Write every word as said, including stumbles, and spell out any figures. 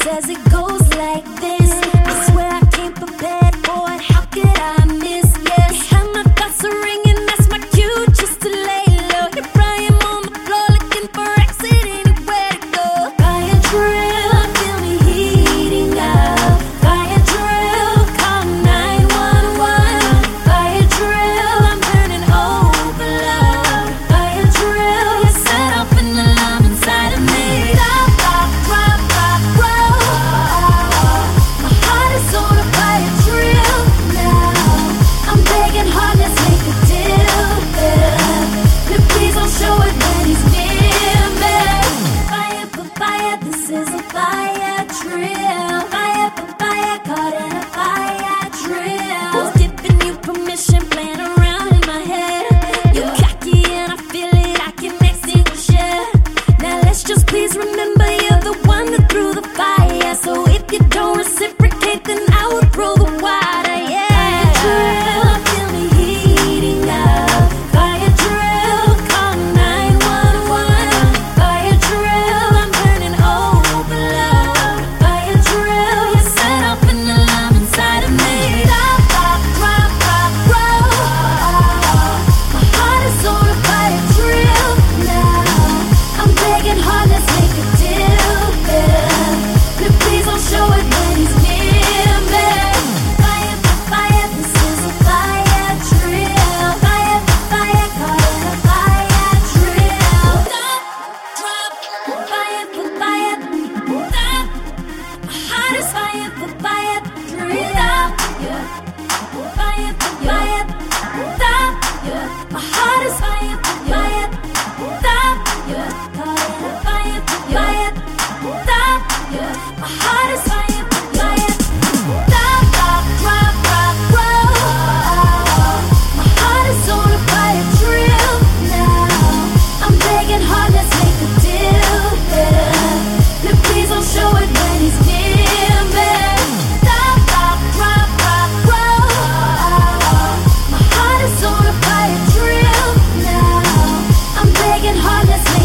says it goes like this. I swear I came prepared for it. How could I miss? Yes, how my thoughts are ringing. That's my cue just to lay low. You're crying on the floor, looking for exit anywhere to go. Fire drill, feel me heating up. Fire drill, call nine one one. Fire drill, I'm burning over love. Fire drill, you set off an alarm inside of me. Stop, stop, drop, drop, roll. My heart is on a fire drill now. I'm begging hard, let's make a deal. Yeah. But please don't show it when he's near me. Fire for fire, this is a fire drill. Fire for fire, caught in a fire drill. Who's giving you permission, playing around in my head? You're cocky and I feel it, I can extinguish it. Now let's just please remember you're the one that threw the fire. So if you don't reciprocate, then I will throw the water, yeah. Fire drill, feel me heating up. Fire drill, call nine one one. Fire drill, I'm burning over love. Fire drill, you set off an alarm inside of me. Stop, stop, drop, drop, roll. My heart is on a fire drill now. I'm begging hard, let's make a deal, yeah. But please don't show it when he's near me. Fire for fire, this is a fire drill. Fire for fire, caught in a fire drill. Stop, drop, fire for fire. Stop, my heart is fire for fire drill. Stop, yeah. Fire for fire. Stop, yeah. My heart is fire for fire. Stop, yeah. Caught in a fire for fire. Stop, yeah. My heart is fire for fire. Stop, stop, drop, drop, roll. My heart is on a fire drill now. I'm begging hard, let's make a deal, yeah. But please don't show it when he's near me. Stop, stop, drop, drop, roll. My heart is on a fire drill now. I'm begging hard, let's make